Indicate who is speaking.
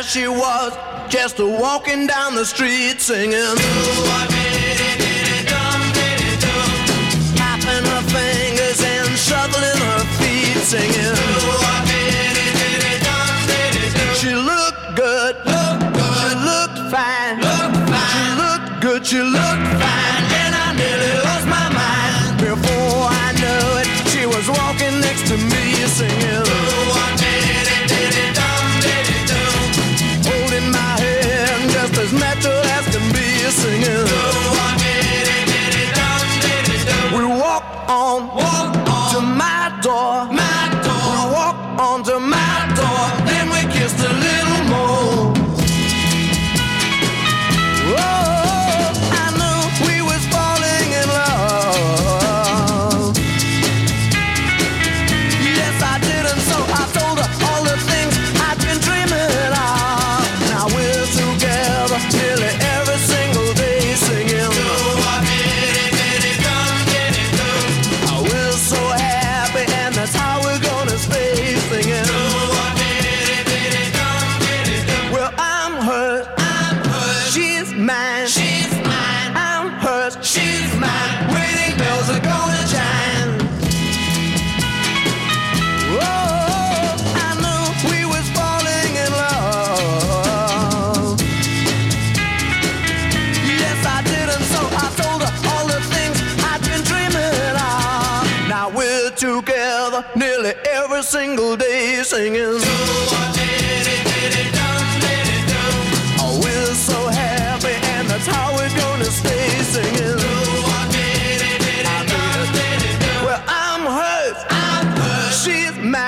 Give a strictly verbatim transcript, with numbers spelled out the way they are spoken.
Speaker 1: she was just walking down the street singing. Tapping her fingers and shuffling her feet singing. She looked good, she looked fine, she looked good, she looked fine, and I nearly lost my mind. Before I knew it, she was walking next to me singing. Holding my hand just as natural as can be singing. We walk on, walk on to my door, my door. We walk on to my door, then we kissed a little more. Oh, I knew we was falling in love. Yes, I did, and so I told her all the things I'd been dreaming of. Now we're together nearly every single day singing. Oh, we're so happy, and that's how we're gonna stay singing. Well, I'm hers, I'm hers. She's mine, she's mine. I'm hers, she's mine. Wedding bells are gonna chime. Oh, I knew we was falling in love. Yes, I did, and so I told her all the things I'd been dreaming of. Now we're together nearly every single day singing. Oh, we're so happy, and that's how we're gonna stay singing. Well, I'm hers, I'm hers. She's mine.